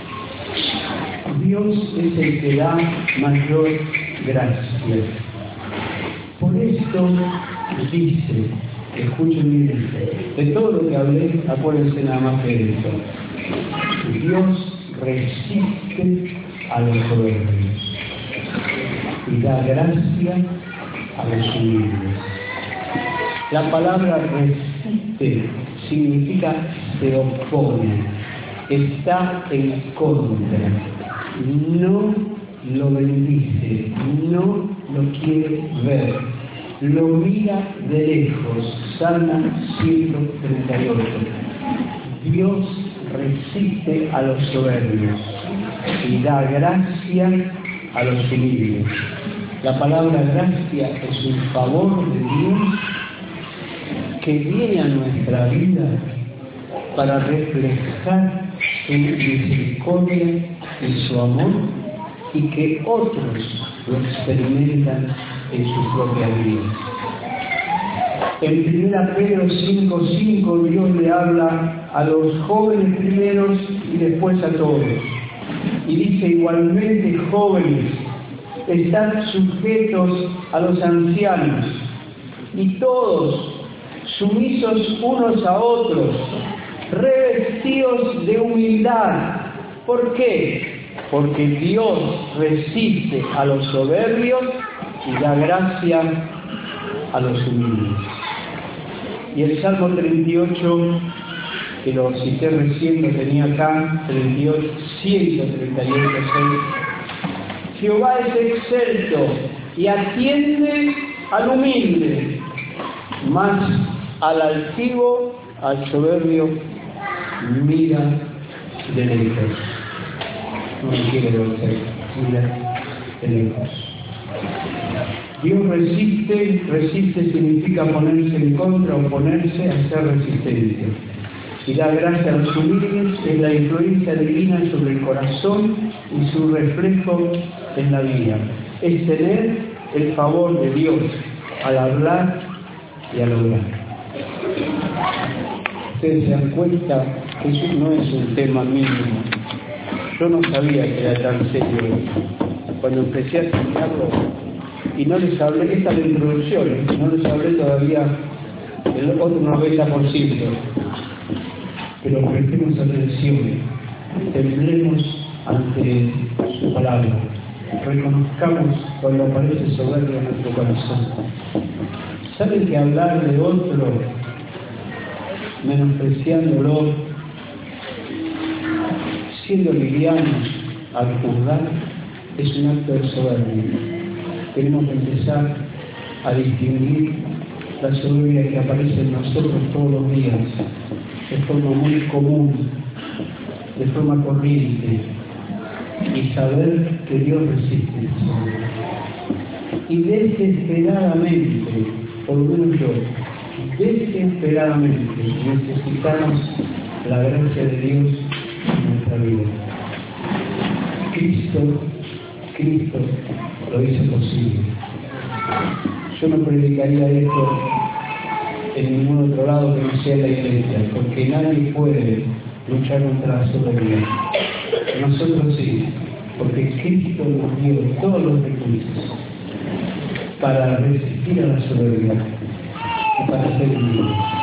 Dios es el que da mayor gracia. Por esto dice, escuchen bien, de todo lo que hablé, acuérdense nada más de esto: Dios resiste a los soberbios y da gracia a los humildes. La palabra resiste significa se opone, está en contra, no lo bendice, no lo quiere ver, lo mira de lejos. Salmo 138. Dios resiste a los soberbios y da gracia a los humildes. La palabra gracia es un favor de Dios que viene a nuestra vida para reflejar su misericordia y su amor, y que otros lo experimentan en su propia vida. En 1 Pedro 5:5 Dios le habla a los jóvenes primeros y después a todos. Y dice: igualmente, jóvenes, estad sujetos a los ancianos, y todos sumisos unos a otros, revestidos de humildad. ¿Por qué? Porque Dios resiste a los soberbios y da gracia a los humildes. Y el Salmo 38, que lo cité recién, lo tenía acá, 138:6. Jehová es excelso y atiende al humilde, mas al altivo, al soberbio, mira de lejos. No me quiere vencer, mira de lejos. Dios resiste, resiste significa ponerse en contra, oponerse, hacer resistencia. Y da gracia a los humildes es la influencia divina sobre el corazón y su reflejo en la vida. Es tener el favor de Dios al hablar y al obrar. Ustedes se dan cuenta que eso no es un tema mínimo. Yo no sabía que era tan serio. Cuando empecé a explicarlo, y no les hablé, esta es la introducción, no les hablé todavía del otro 90%. Pero prestemos atención, temblemos ante su palabra, reconozcamos cuando aparece soberbia en nuestro corazón. ¿Saben que hablar de otro, menospreciándolo, siendo livianos al juzgar, es un acto de soberbia? Tenemos que empezar a distinguir la soberbia que aparece en nosotros todos los días, de forma muy común, de forma corriente, y saber que Dios resiste la soberbia. Y desesperadamente, por lo menos yo, desesperadamente necesitamos la gracia de Dios en nuestra vida. Cristo lo hizo posible. Yo no predicaría esto en ningún otro lado que no sea la iglesia, porque nadie puede luchar contra la soberbia. Nosotros sí, porque Cristo nos dio todos los recursos para resistir a la soberbia y para ser libres.